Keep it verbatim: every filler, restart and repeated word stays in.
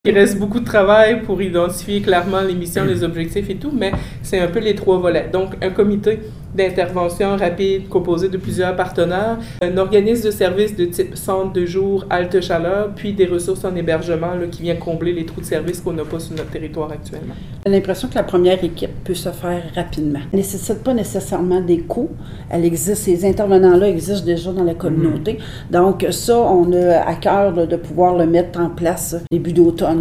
Il reste beaucoup de travail pour identifier clairement les missions, les objectifs et tout, mais c'est un peu les trois volets. Donc, un comité d'intervention rapide composé de plusieurs partenaires, un organisme de service de type centre de jour, halte chaleur, puis des ressources en hébergement là, qui vient combler les trous de service qu'on n'a pas sur notre territoire actuellement. J'ai l'impression que la première équipe peut se faire rapidement. Elle ne nécessite pas nécessairement des coûts. Elle existe, ces intervenants-là existent déjà dans la communauté. Mm-hmm. Donc ça, on a à cœur là, de pouvoir le mettre en place début d'automne.